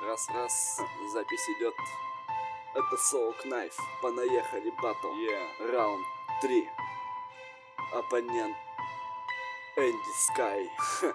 Раз, запись идет. Это Soul Knife. Понаехали, батл. Раунд 3. Оппонент Энди Скай.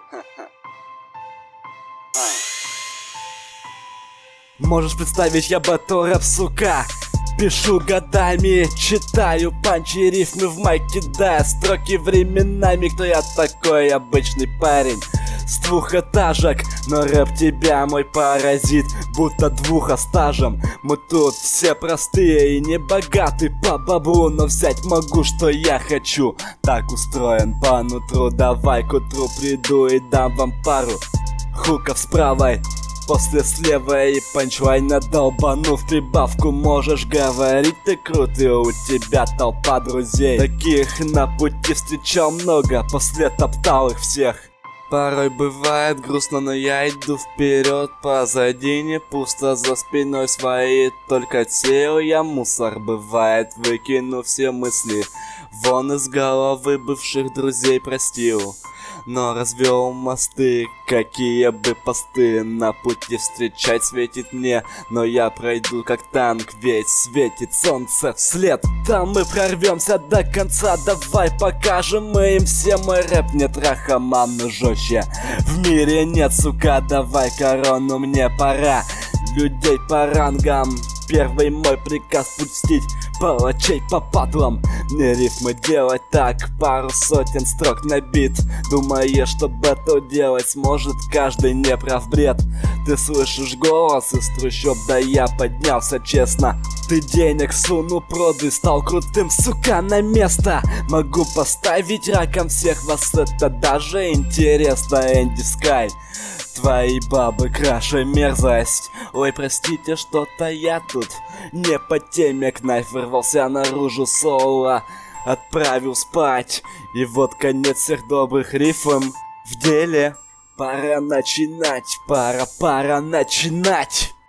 Можешь представить, я батл рэп, сука. Пишу годами, читаю панчи, рифмы в майк кидая строки временами. Кто я такой? Обычный парень с двухэтажек, но рэп тебя, мой паразит, будто двухостажем. Мы тут все простые и не богаты по баблу, но взять могу, что я хочу. Так устроен по нутру, давай к утру приду и дам вам пару хуков с правой, после слева и панчлайна долбану в прибавку. Можешь говорить, ты крутый, у тебя толпа друзей. Таких на пути встречал много, после топтал их всех. Порой бывает грустно, но я иду вперед. Позади не пусто, за спиной свои только сею я мусор. Бывает, выкину все мысли вон из головы, бывших друзей простил, но развел мосты. Какие бы посты на пути встречать светит мне, но я пройду как танк, ведь светит солнце вслед. Там мы прорвемся до конца, давай покажем мы им все. Мой рэп не трахоман, но жестче в мире нет, сука. Давай корону, мне пора. Людей по рангам, первый мой приказ пустить палачей по патлам. Не рифмы делать так, пару сотен строк на бит. Думаешь, что бэтл делать сможет каждый, не прав бред. Ты слышишь голос из трущоб, да я поднялся честно. Ты денег сунул, продай, стал крутым, сука, на место. Могу поставить раком всех вас, это даже интересно. Энди Скай, твои бабы краше мерзость. Ой, простите, что-то я тут не по теме. Кнайф вырвался наружу, соло отправил спать. И вот конец всех добрых рифм в деле. Пора начинать, пора начинать.